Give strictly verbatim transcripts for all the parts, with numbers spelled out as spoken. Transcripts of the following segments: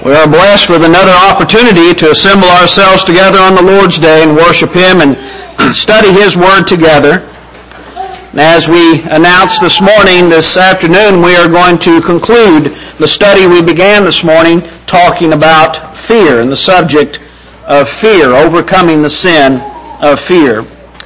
We are blessed with another opportunity to assemble ourselves together on the Lord's Day and worship Him and study His Word together. And as we announced this morning, this afternoon, we are going to conclude the study we began this morning talking about fear and the subject of fear, overcoming the sin of fear.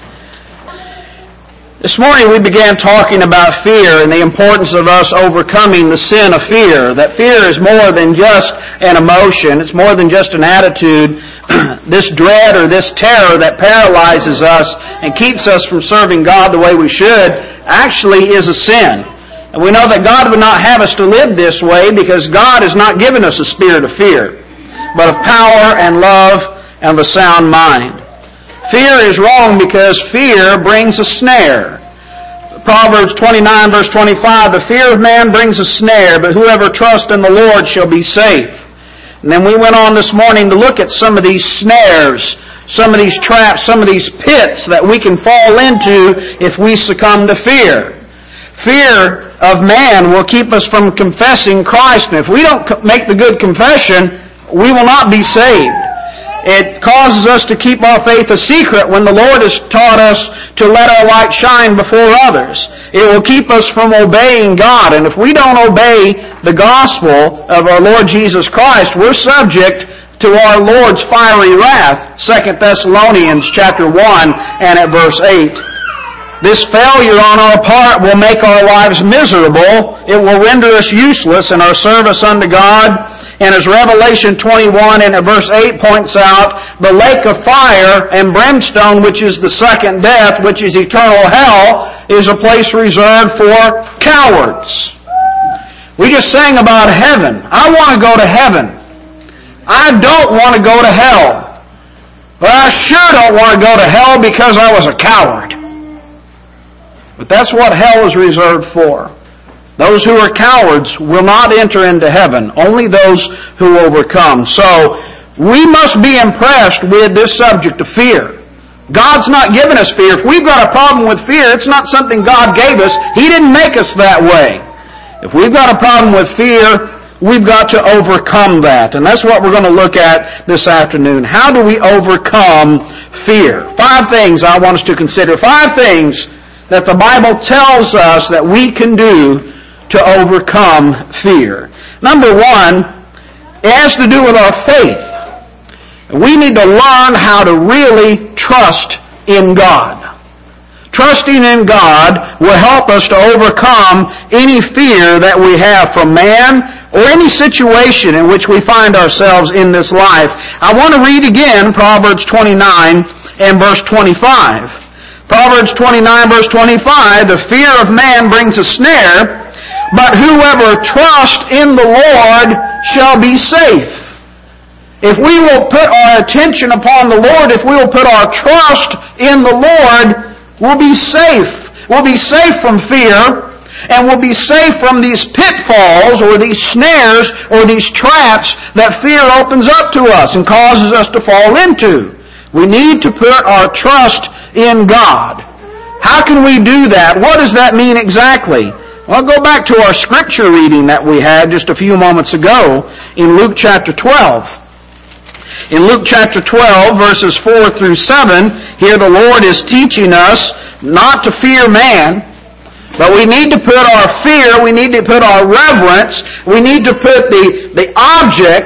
This morning we began talking about fear and the importance of us overcoming the sin of fear. That fear is more than just an emotion. It's more than just an attitude. This dread or this terror that paralyzes us and keeps us from serving God the way we should actually is a sin. And we know that God would not have us to live this way because God has not given us a spirit of fear, but of power and love and of a sound mind. Fear is wrong because fear brings a snare. Proverbs twenty-nine verse twenty-five, the fear of man brings a snare, but whoever trusts in the Lord shall be safe. And then we went on this morning to look at some of these snares, some of these traps, some of these pits that we can fall into if we succumb to fear. Fear of man will keep us from confessing Christ. And if we don't make the good confession, we will not be saved. It causes us to keep our faith a secret when the Lord has taught us to let our light shine before others. It will keep us from obeying God. And if we don't obey the gospel of our Lord Jesus Christ, we're subject to our Lord's fiery wrath. Second Thessalonians chapter one and at verse eight. This failure on our part will make our lives miserable. It will render us useless in our service unto God. And as Revelation twenty-one and verse eight points out, the lake of fire and brimstone, which is the second death, which is eternal hell, is a place reserved for cowards. We just sang about heaven. I want to go to heaven. I don't want to go to hell. But I sure don't want to go to hell because I was a coward. But that's what hell is reserved for. Those who are cowards will not enter into heaven. Only those who overcome. So, we must be impressed with this subject of fear. God's not given us fear. If we've got a problem with fear, it's not something God gave us. He didn't make us that way. If we've got a problem with fear, we've got to overcome that. And that's what we're going to look at this afternoon. How do we overcome fear? Five things I want us to consider. Five things that the Bible tells us that we can do to overcome fear. Number one, it has to do with our faith. We need to learn how to really trust in God. Trusting in God will help us to overcome any fear that we have from man or any situation in which we find ourselves in this life. I want to read again Proverbs twenty-nine and verse twenty-five. Proverbs twenty-nine verse twenty-five, the fear of man brings a snare, but whoever trusts in the Lord shall be safe. If we will put our attention upon the Lord, if we will put our trust in the Lord, we'll be safe. We'll be safe from fear, and we'll be safe from these pitfalls or these snares or these traps that fear opens up to us and causes us to fall into. We need to put our trust in God. How can we do that? What does that mean exactly? Well, go back to our scripture reading that we had just a few moments ago in Luke chapter twelve. In Luke chapter twelve, verses four through seven, here the Lord is teaching us not to fear man, but we need to put our fear, we need to put our reverence, we need to put the, the object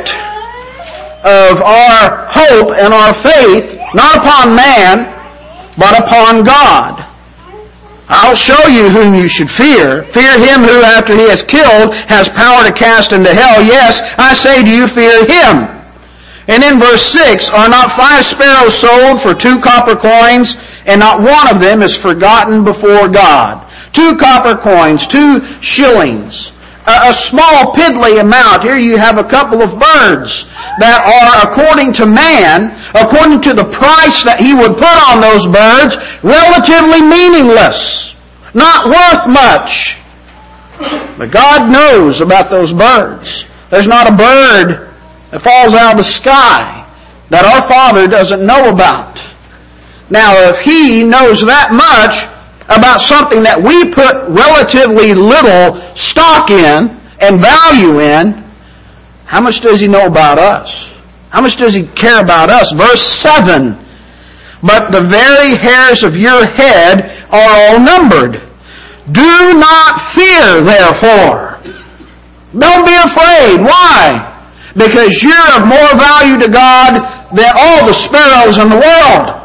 of our hope and our faith not upon man, but upon God. I'll show you whom you should fear. Fear him who, after he has killed, has power to cast into hell. Yes, I say to you, fear him. And in verse six, are not five sparrows sold for two copper coins, and not one of them is forgotten before God? Two copper coins, two shillings. A, a small piddly amount. Here you have a couple of birds that are, according to man, according to the price that he would put on those birds, relatively meaningless. Not worth much. But God knows about those birds. There's not a bird that falls out of the sky that our Father doesn't know about. Now, if He knows that much about something that we put relatively little stock in and value in, how much does He know about us? How much does He care about us? Verse seven, but the very hairs of your head are all numbered. Do not fear, therefore. Don't be afraid. Why? Because you're of more value to God than all the sparrows in the world.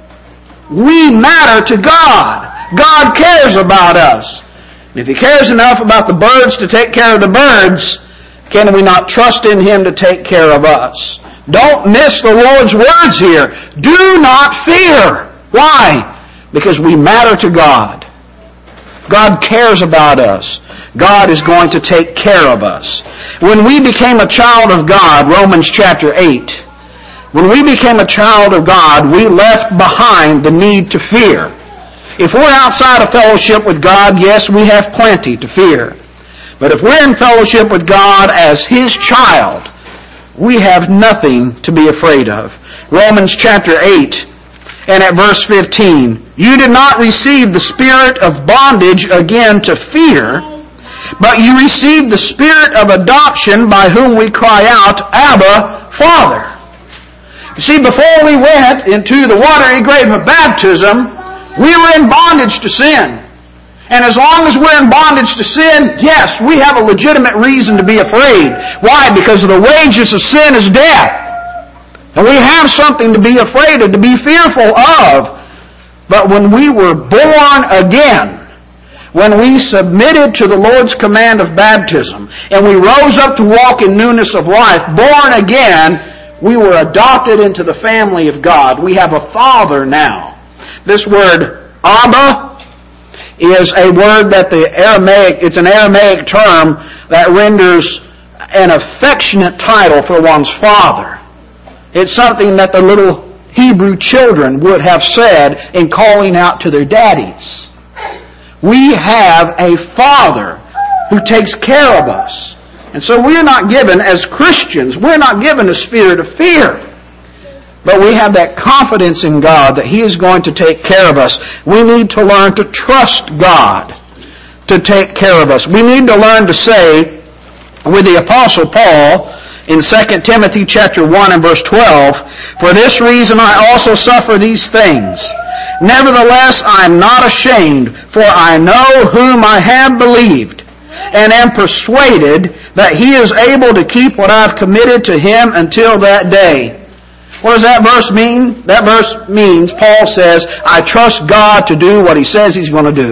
We matter to God. God cares about us. And if He cares enough about the birds to take care of the birds, can we not trust in Him to take care of us? Don't miss the Lord's words here. Do not fear. Why? Because we matter to God. God cares about us. God is going to take care of us. When we became a child of God, Romans chapter eight, when we became a child of God, we left behind the need to fear. If we're outside of fellowship with God, yes, we have plenty to fear. But if we're in fellowship with God as His child, we have nothing to be afraid of. Romans chapter eight and at verse fifteen, you did not receive the spirit of bondage again to fear, but you received the spirit of adoption by whom we cry out, Abba, Father. You see, before we went into the watery grave of baptism, we were in bondage to sin. And as long as we're in bondage to sin, yes, we have a legitimate reason to be afraid. Why? Because the wages of sin is death. And we have something to be afraid of, to be fearful of. But when we were born again, when we submitted to the Lord's command of baptism, and we rose up to walk in newness of life, born again, we were adopted into the family of God. We have a Father now. This word, Abba, is a word that the Aramaic, it's an Aramaic term that renders an affectionate title for one's father. It's something that the little Hebrew children would have said in calling out to their daddies. We have a Father who takes care of us. And so we're not given, as Christians, we're not given a spirit of fear. But we have that confidence in God that He is going to take care of us. We need to learn to trust God to take care of us. We need to learn to say, with the Apostle Paul, in Second Timothy chapter one and verse twelve, for this reason I also suffer these things. Nevertheless, I am not ashamed, for I know whom I have believed, and am persuaded that He is able to keep what I have committed to Him until that day. What does that verse mean? That verse means, Paul says, I trust God to do what He says He's going to do.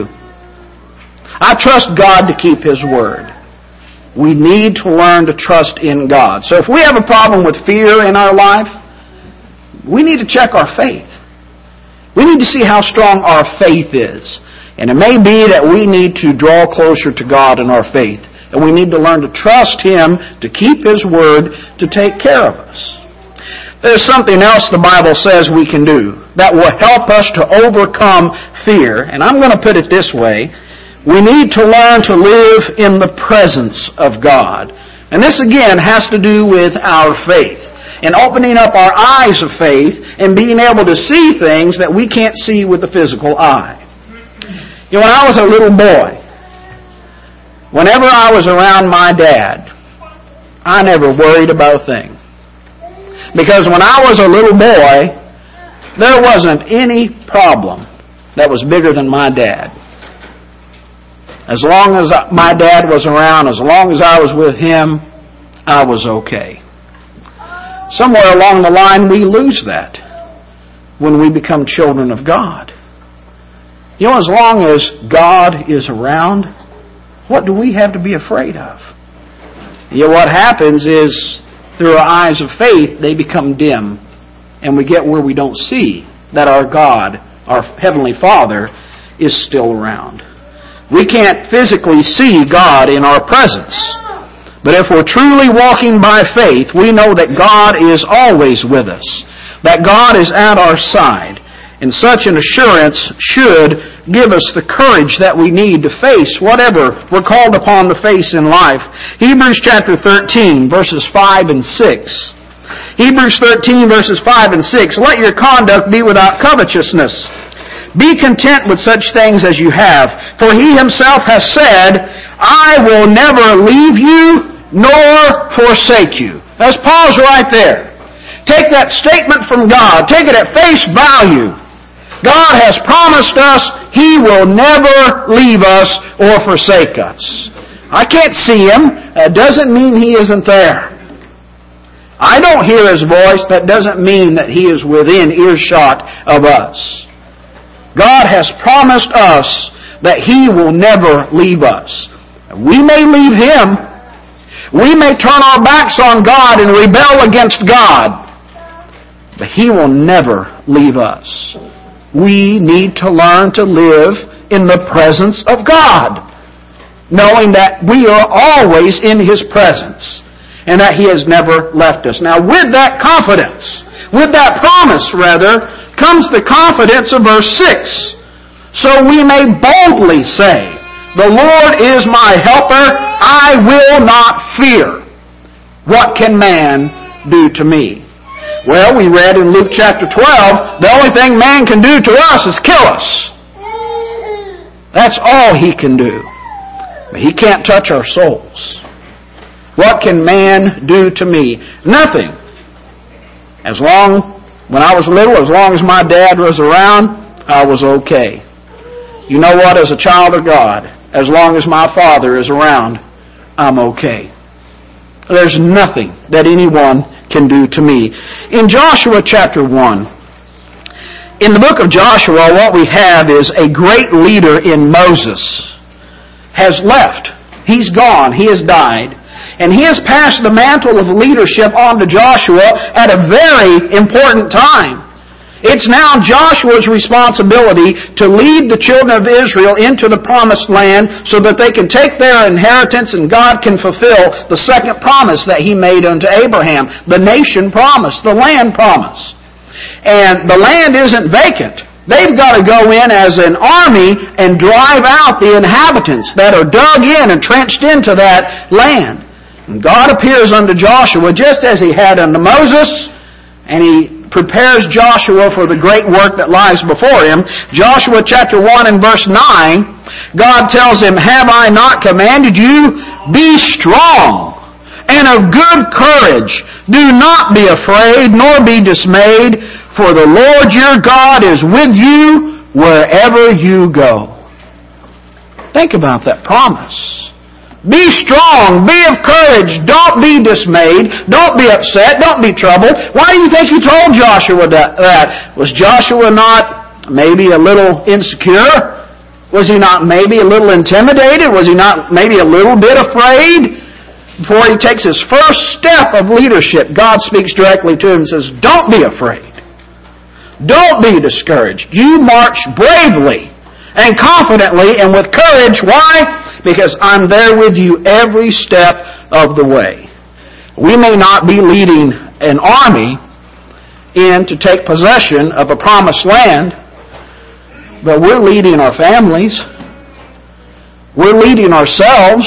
I trust God to keep His word. We need to learn to trust in God. So if we have a problem with fear in our life, we need to check our faith. We need to see how strong our faith is. And it may be that we need to draw closer to God in our faith. And we need to learn to trust Him to keep His word to take care of us. There's something else the Bible says we can do that will help us to overcome fear. And I'm going to put it this way. We need to learn to live in the presence of God. And this again has to do with our faith. And opening up our eyes of faith and being able to see things that we can't see with the physical eye. You know, when I was a little boy, whenever I was around my dad, I never worried about a thing. Because when I was a little boy, there wasn't any problem that was bigger than my dad. As long as my dad was around, as long as I was with him, I was okay. Somewhere along the line, we lose that when we become children of God. You know, as long as God is around, what do we have to be afraid of? You know, what happens is, through our eyes of faith, they become dim. And we get where we don't see that our God, our Heavenly Father, is still around. We can't physically see God in our presence. But if we're truly walking by faith, we know that God is always with us. That God is at our side. And such an assurance should give us the courage that we need to face whatever we're called upon to face in life. Hebrews chapter thirteen, verses five and six. Hebrews thirteen, verses five and six. Let your conduct be without covetousness. Be content with such things as you have. For He Himself has said, I will never leave you nor forsake you. Let's pause right there. Take that statement from God. Take it at face value. God has promised us He will never leave us or forsake us. I can't see Him. That doesn't mean He isn't there. I don't hear His voice. That doesn't mean that He is within earshot of us. God has promised us that He will never leave us. We may leave Him. We may turn our backs on God and rebel against God. But He will never leave us. We need to learn to live in the presence of God, knowing that we are always in His presence and that He has never left us. Now, with that confidence, with that promise, rather, comes the confidence of verse six. So we may boldly say, the Lord is my helper, I will not fear. What can man do to me? Well, we read in Luke chapter twelve, the only thing man can do to us is kill us. That's all he can do. But he can't touch our souls. What can man do to me? Nothing. As long, when I was little, as long as my dad was around, I was okay. You know what? As a child of God, as long as my father is around, I'm okay. There's nothing that anyone can do to me. In Joshua chapter one, in the book of Joshua, what we have is a great leader in Moses has left. He's gone. He has died. And he has passed the mantle of leadership on to Joshua at a very important time. It's now Joshua's responsibility to lead the children of Israel into the promised land so that they can take their inheritance and God can fulfill the second promise that He made unto Abraham, the nation promise, the land promise. And the land isn't vacant. They've got to go in as an army and drive out the inhabitants that are dug in and trenched into that land. And God appears unto Joshua just as He had unto Moses, and He prepares Joshua for the great work that lies before him. Joshua chapter one and verse nine, God tells him, have I not commanded you? Be strong and of good courage. Do not be afraid, nor be dismayed, for the Lord your God is with you wherever you go. Think about that promise. Be strong, be of courage, don't be dismayed, don't be upset, don't be troubled. Why do you think He told Joshua that? Was Joshua not maybe a little insecure? Was he not maybe a little intimidated? Was he not maybe a little bit afraid? Before he takes his first step of leadership, God speaks directly to him and says, don't be afraid. Don't be discouraged. You march bravely and confidently and with courage. Why? Because I'm there with you every step of the way. We may not be leading an army in to take possession of a promised land, but we're leading our families. We're leading ourselves.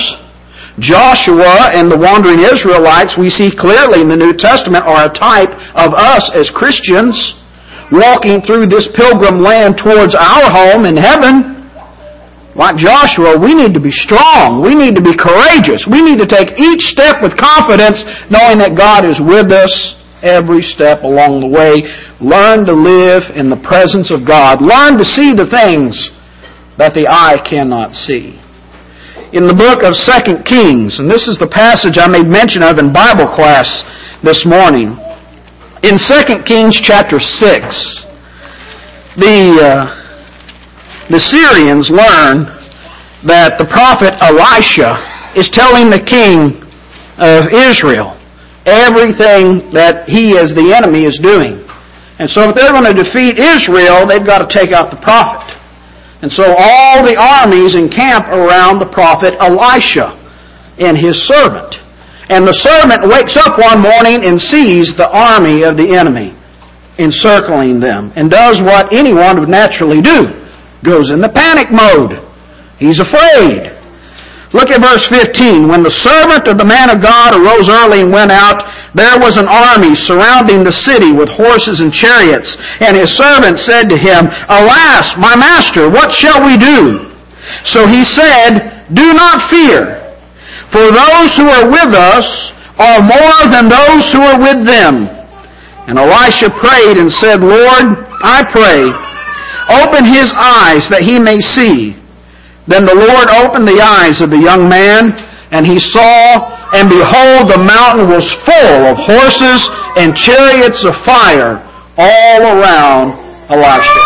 Joshua and the wandering Israelites, we see clearly in the New Testament, are a type of us as Christians walking through this pilgrim land towards our home in heaven. Like Joshua, we need to be strong. We need to be courageous. We need to take each step with confidence, knowing that God is with us every step along the way. Learn to live in the presence of God. Learn to see the things that the eye cannot see. In the book of Second Kings, and this is the passage I made mention of in Bible class this morning. In Second Kings chapter six, the... Uh, The Syrians learn that the prophet Elisha is telling the king of Israel everything that he as the enemy is doing. And so if they're going to defeat Israel, they've got to take out the prophet. And so all the armies encamp around the prophet Elisha and his servant. And the servant wakes up one morning and sees the army of the enemy encircling them and does what anyone would naturally do. Goes into panic mode. He's afraid. Look at verse fifteen. When the servant of the man of God arose early and went out, there was an army surrounding the city with horses and chariots. And his servant said to him, Alas, my master, what shall we do? So he said, Do not fear. For those who are with us are more than those who are with them. And Elisha prayed and said, Lord, I pray, open his eyes that he may see. Then the Lord opened the eyes of the young man, and he saw, and behold, the mountain was full of horses and chariots of fire all around Elisha.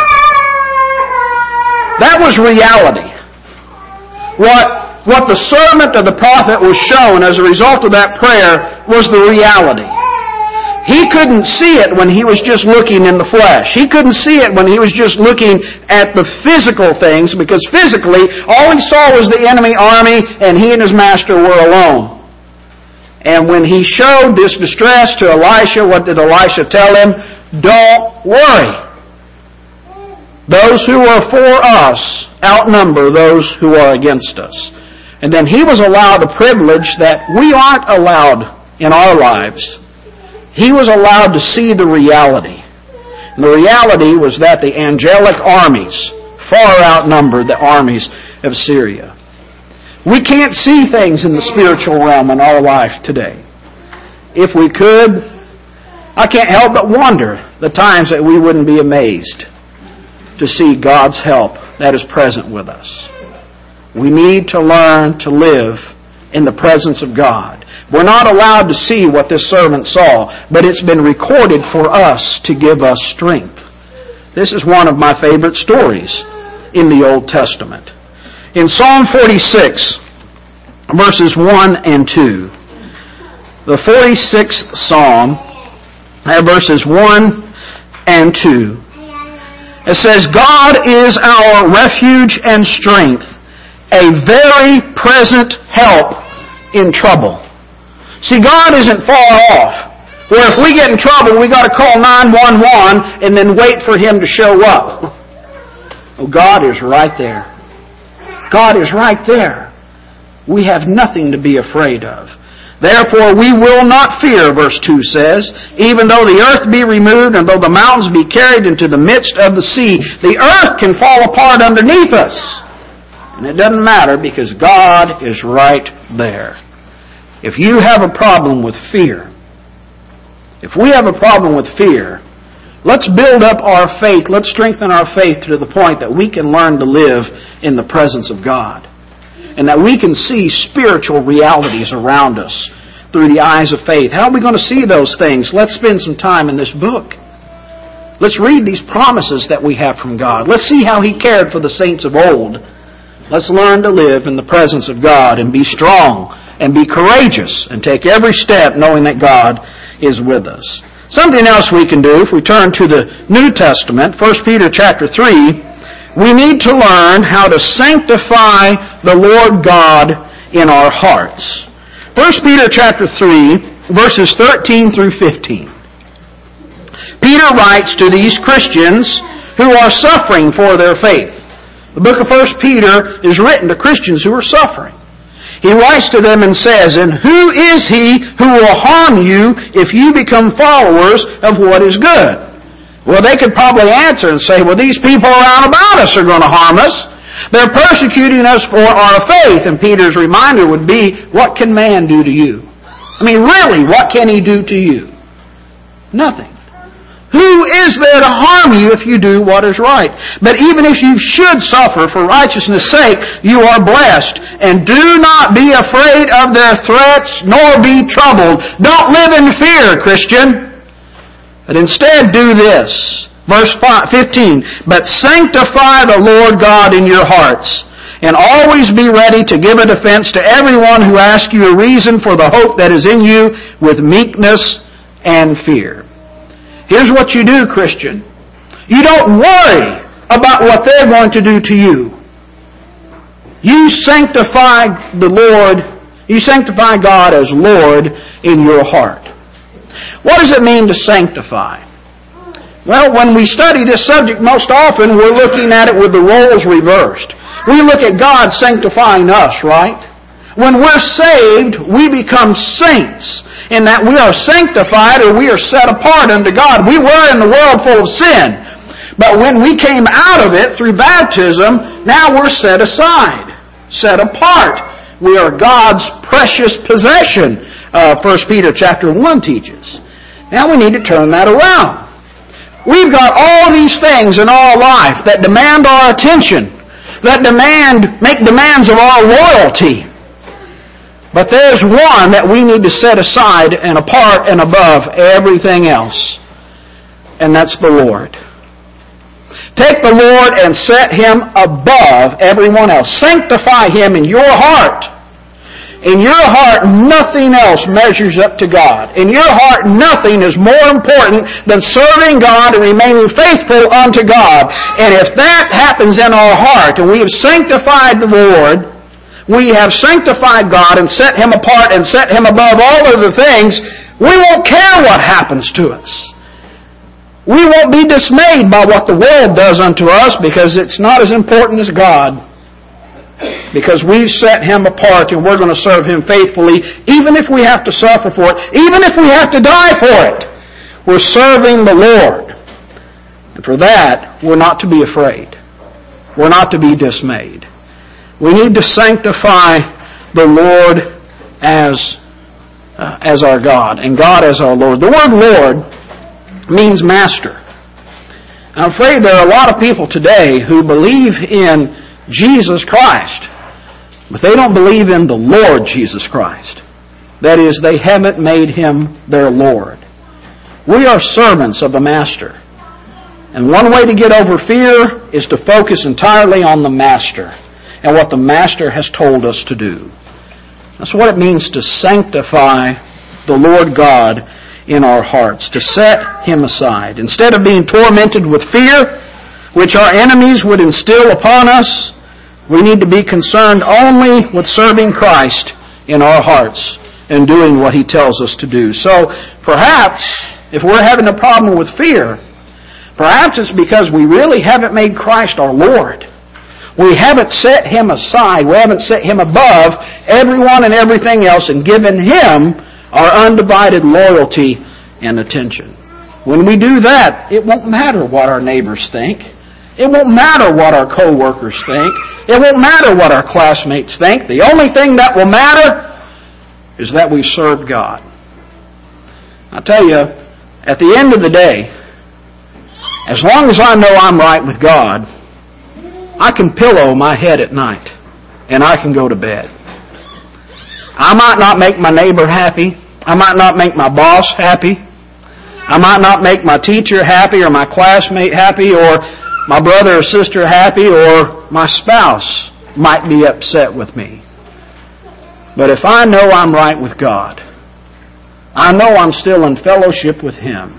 That was reality. What, what the servant of the prophet was shown as a result of that prayer was the reality. He couldn't see it when he was just looking in the flesh. He couldn't see it when he was just looking at the physical things, because physically, all he saw was the enemy army, and he and his master were alone. And when he showed this distress to Elisha, what did Elisha tell him? Don't worry. Those who are for us outnumber those who are against us. And then he was allowed a privilege that we aren't allowed in our lives. He was allowed to see the reality. And the reality was that the angelic armies far outnumbered the armies of Syria. We can't see things in the spiritual realm in our life today. If we could, I can't help but wonder the times that we wouldn't be amazed to see God's help that is present with us. We need to learn to live in the presence of God. We're not allowed to see what this servant saw, but it's been recorded for us to give us strength. This is one of my favorite stories in the Old Testament. In Psalm forty-six, verses one and two, the forty-sixth Psalm, verses one and two, it says, God is our refuge and strength, a very present help in trouble. See, God isn't far off, where if we get in trouble, we got to call nine one one and then wait for Him to show up. Oh, God is right there. God is right there. We have nothing to be afraid of. Therefore we will not fear, verse two says, even though the earth be removed and though the mountains be carried into the midst of the sea. The earth can fall apart underneath us. And it doesn't matter because God is right there. If you have a problem with fear, if we have a problem with fear, let's build up our faith, let's strengthen our faith to the point that we can learn to live in the presence of God. And that we can see spiritual realities around us through the eyes of faith. How are we going to see those things? Let's spend some time in this book. Let's read these promises that we have from God. Let's see how He cared for the saints of old. Let's learn to live in the presence of God and be strong and be courageous and take every step knowing that God is with us. Something else we can do, if we turn to the New Testament, First Peter chapter three, we need to learn how to sanctify the Lord God in our hearts. First Peter chapter three, verses thirteen through fifteen. Peter writes to these Christians who are suffering for their faith. The book of First Peter is written to Christians who are suffering. He writes to them and says, and who is he who will harm you if you become followers of what is good? Well, they could probably answer and say, well, these people around about us are going to harm us. They're persecuting us for our faith. And Peter's reminder would be, what can man do to you? I mean, really, what can he do to you? Nothing. Who is there to harm you if you do what is right? But even if you should suffer for righteousness' sake, you are blessed. And do not be afraid of their threats, nor be troubled. Don't live in fear, Christian. But instead do this. Verse fifteen, but sanctify the Lord God in your hearts, and always be ready to give a defense to everyone who asks you a reason for the hope that is in you with meekness and fear. Here's what you do, Christian. You don't worry about what they're going to do to you. You sanctify the Lord, you sanctify God as Lord in your heart. What does it mean to sanctify? Well, when we study this subject, most often we're looking at it with the roles reversed. We look at God sanctifying us, right? When we're saved, we become saints in that we are sanctified or we are set apart unto God. We were in the world full of sin. But when we came out of it through baptism, now we're set aside, set apart. We are God's precious possession, uh, First Peter chapter one teaches. Now we need to turn that around. We've got all these things in our life that demand our attention, that demand, make demands of our loyalty. But there's one that we need to set aside and apart and above everything else. And that's the Lord. Take the Lord and set Him above everyone else. Sanctify Him in your heart. In your heart, nothing else measures up to God. In your heart, nothing is more important than serving God and remaining faithful unto God. And if that happens in our heart, and we have sanctified the Lord, we have sanctified God and set Him apart and set Him above all other things, we won't care what happens to us. We won't be dismayed by what the world does unto us because it's not as important as God. Because we've set Him apart and we're going to serve Him faithfully, even if we have to suffer for it, even if we have to die for it. We're serving the Lord. And for that, we're not to be afraid. We're not to be dismayed. We need to sanctify the Lord as, uh, as our God, and God as our Lord. The word Lord means master. I'm afraid there are a lot of people today who believe in Jesus Christ, but they don't believe in the Lord Jesus Christ. That is, they haven't made Him their Lord. We are servants of the Master. And one way to get over fear is to focus entirely on the Master and what the Master has told us to do. That's what it means to sanctify the Lord God in our hearts, to set Him aside. Instead of being tormented with fear, which our enemies would instill upon us, we need to be concerned only with serving Christ in our hearts and doing what He tells us to do. So perhaps, if we're having a problem with fear, perhaps it's because we really haven't made Christ our Lord. We haven't set Him aside. We haven't set Him above everyone and everything else and given Him our undivided loyalty and attention. When we do that, it won't matter what our neighbors think. It won't matter what our co-workers think. It won't matter what our classmates think. The only thing that will matter is that we serve God. I tell you, at the end of the day, as long as I know I'm right with God, I can pillow my head at night and I can go to bed. I might not make my neighbor happy. I might not make my boss happy. I might not make my teacher happy or my classmate happy or my brother or sister happy, or my spouse might be upset with me. But if I know I'm right with God, I know I'm still in fellowship with Him,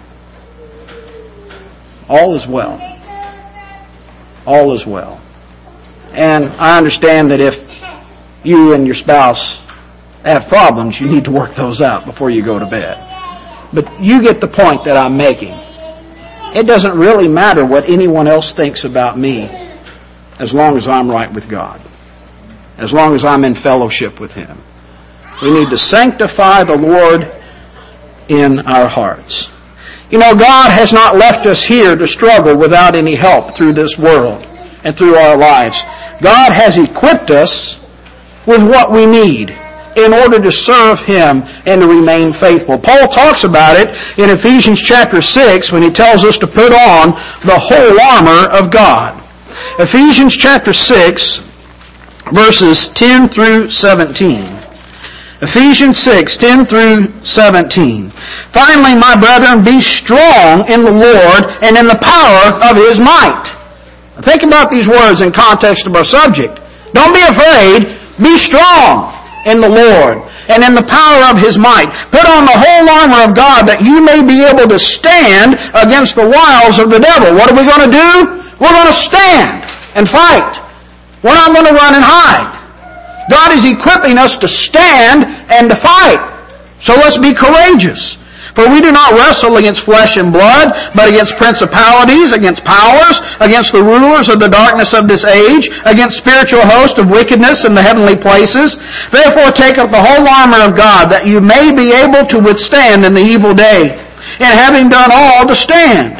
all is well. All is well. And I understand that if you and your spouse have problems, you need to work those out before you go to bed. But you get the point that I'm making. It doesn't really matter what anyone else thinks about me as long as I'm right with God. As long as I'm in fellowship with Him. We need to sanctify the Lord in our hearts. You know, God has not left us here to struggle without any help through this world and through our lives. God has equipped us with what we need in order to serve Him and to remain faithful. Paul talks about it in Ephesians chapter six when he tells us to put on the whole armor of God. Ephesians chapter six, verses ten through seventeen. Ephesians six, ten through seventeen. Finally, my brethren, be strong in the Lord and in the power of His might. Now, think about these words in context of our subject. Don't be afraid. Be strong in the Lord and in the power of His might. Put on the whole armor of God that you may be able to stand against the wiles of the devil. What are we going to do? We're going to stand and fight. We're not going to run and hide. God is equipping us to stand and to fight. So let's be courageous. For we do not wrestle against flesh and blood, but against principalities, against powers, against the rulers of the darkness of this age, against spiritual hosts of wickedness in the heavenly places. Therefore take up the whole armor of God, that you may be able to withstand in the evil day, and having done all, to stand.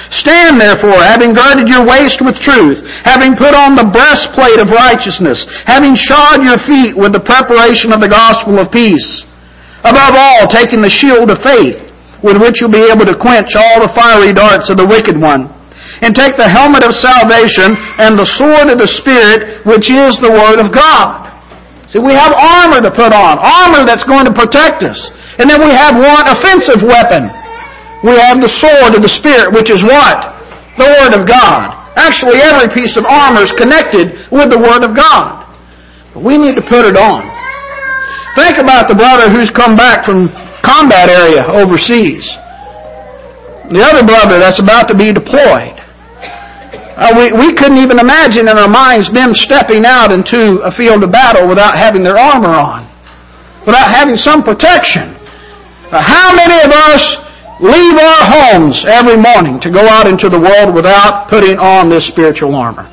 Stand therefore, having girded your waist with truth, having put on the breastplate of righteousness, having shod your feet with the preparation of the gospel of peace. Above all, taking the shield of faith, with which you'll be able to quench all the fiery darts of the wicked one. And take the helmet of salvation and the sword of the Spirit, which is the Word of God. See, we have armor to put on, armor that's going to protect us. And then we have one offensive weapon. We have the sword of the Spirit, which is what? The Word of God. Actually, every piece of armor is connected with the Word of God. But we need to put it on. Think about the brother who's come back from combat area overseas. The other brother that's about to be deployed. Uh, we, we couldn't even imagine in our minds them stepping out into a field of battle without having their armor on, without having some protection. Uh, how many of us leave our homes every morning to go out into the world without putting on this spiritual armor?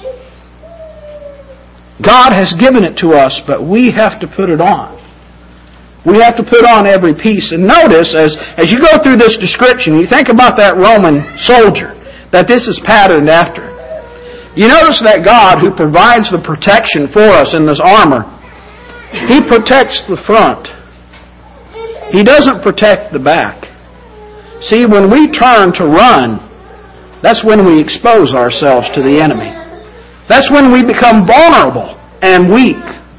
God has given it to us, but we have to put it on. We have to put on every piece. And notice, as, as you go through this description, you think about that Roman soldier that this is patterned after. You notice that God, who provides the protection for us in this armor, He protects the front. He doesn't protect the back. See, when we turn to run, that's when we expose ourselves to the enemy. That's when we become vulnerable and weak.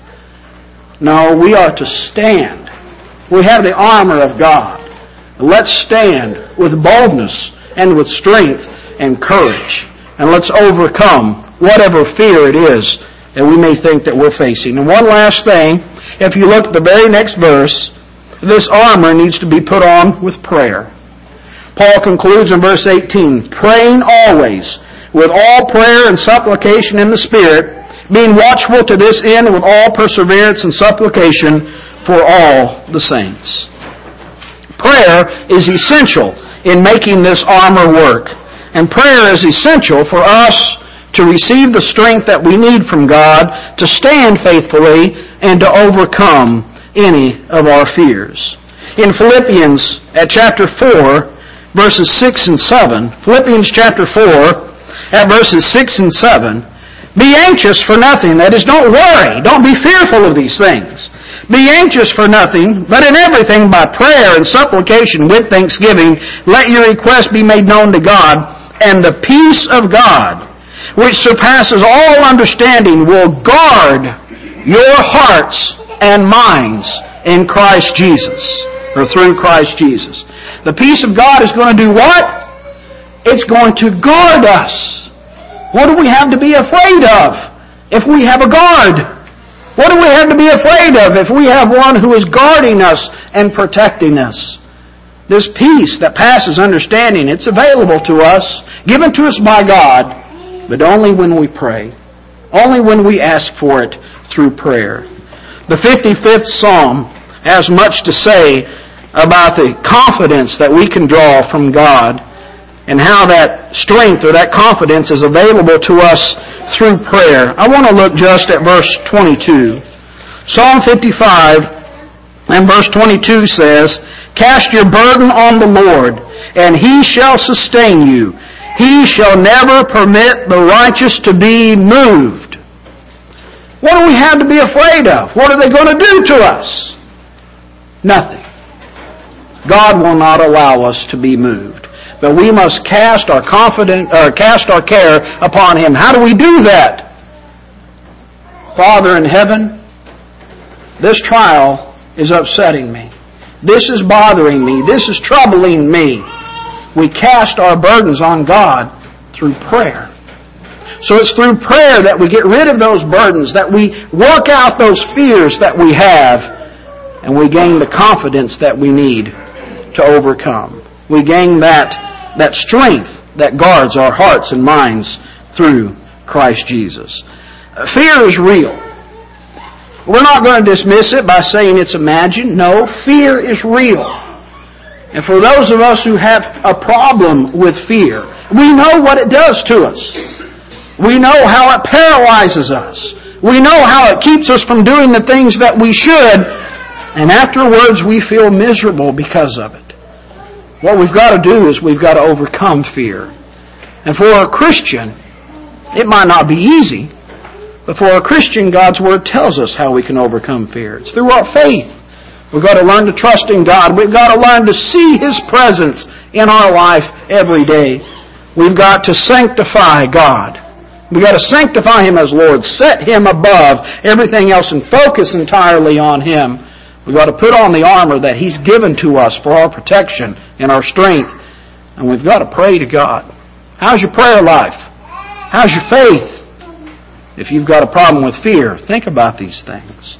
No, we are to stand. We have the armor of God. Let's stand with boldness and with strength and courage. And let's overcome whatever fear it is that we may think that we're facing. And one last thing, if you look at the very next verse, this armor needs to be put on with prayer. Paul concludes in verse eighteen, praying always with all prayer and supplication in the Spirit, being watchful to this end with all perseverance and supplication for all the saints. Prayer is essential in making this armor work. And prayer is essential for us to receive the strength that we need from God to stand faithfully and to overcome any of our fears. In Philippians at chapter four, verses six and seven, Philippians chapter four at verses six and seven, be anxious for nothing. That is, don't worry. Don't be fearful of these things. Be anxious for nothing, but in everything by prayer and supplication with thanksgiving, let your requests be made known to God. And the peace of God, which surpasses all understanding, will guard your hearts and minds in Christ Jesus, or through Christ Jesus. The peace of God is going to do what? It's going to guard us. What do we have to be afraid of if we have a guard? What do we have to be afraid of if we have one who is guarding us and protecting us? This peace that passes understanding, it's available to us, given to us by God, but only when we pray. Only when we ask for it through prayer. The fifty-fifth Psalm has much to say about the confidence that we can draw from God and how that strength or that confidence is available to us through prayer. I want to look just at verse twenty-two. Psalm fifty-five and verse twenty-two says, cast your burden on the Lord, and He shall sustain you. He shall never permit the righteous to be moved. What do we have to be afraid of? What are they going to do to us? Nothing. God will not allow us to be moved. But we must cast our confidence, or cast our care upon Him. How do we do that? Father in heaven, this trial is upsetting me. This is bothering me. This is troubling me. We cast our burdens on God through prayer. So it's through prayer that we get rid of those burdens, that we work out those fears that we have, and we gain the confidence that we need to overcome. We gain that, that strength that guards our hearts and minds through Christ Jesus. Fear is real. We're not going to dismiss it by saying it's imagined. No, fear is real. And for those of us who have a problem with fear, we know what it does to us. We know how it paralyzes us. We know how it keeps us from doing the things that we should, and afterwards we feel miserable because of it. What we've got to do is we've got to overcome fear. And for a Christian, it might not be easy, but for a Christian, God's Word tells us how we can overcome fear. It's through our faith. We've got to learn to trust in God. We've got to learn to see His presence in our life every day. We've got to sanctify God. We've got to sanctify Him as Lord, set Him above everything else and focus entirely on Him. We've got to put on the armor that He's given to us for our protection and our strength. And we've got to pray to God. How's your prayer life? How's your faith? If you've got a problem with fear, think about these things.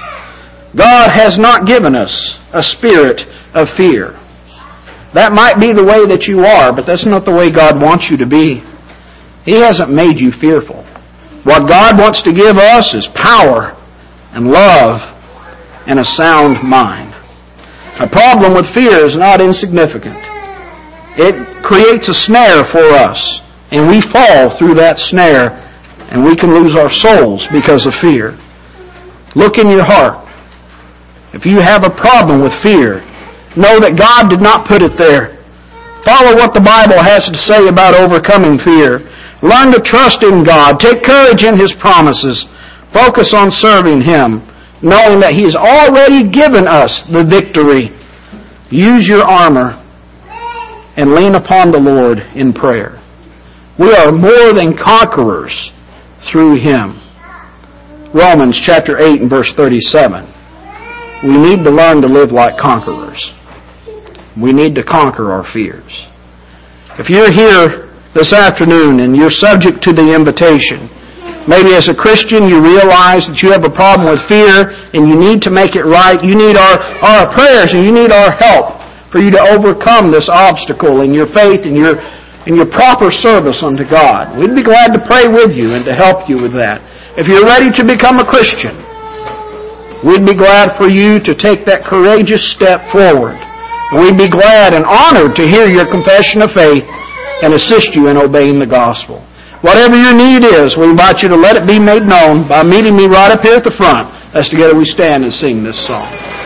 God has not given us a spirit of fear. That might be the way that you are, but that's not the way God wants you to be. He hasn't made you fearful. What God wants to give us is power and love and a sound mind. A problem with fear is not insignificant. It creates a snare for us, and we fall through that snare, and we can lose our souls because of fear. Look in your heart. If you have a problem with fear, know that God did not put it there. Follow what the Bible has to say about overcoming fear. Learn to trust in God. Take courage in His promises. Focus on serving Him, knowing that He has already given us the victory. Use your armor and lean upon the Lord in prayer. We are more than conquerors through Him. Romans chapter eight and verse thirty-seven. We need to learn to live like conquerors. We need to conquer our fears. If you're here this afternoon and you're subject to the invitation, maybe as a Christian you realize that you have a problem with fear and you need to make it right, you need our, our prayers and you need our help for you to overcome this obstacle in your faith and your, in your proper service unto God. We'd be glad to pray with you and to help you with that. If you're ready to become a Christian, we'd be glad for you to take that courageous step forward. We'd be glad and honored to hear your confession of faith and assist you in obeying the gospel. Whatever your need is, we invite you to let it be made known by meeting me right up here at the front as together we stand and sing this song.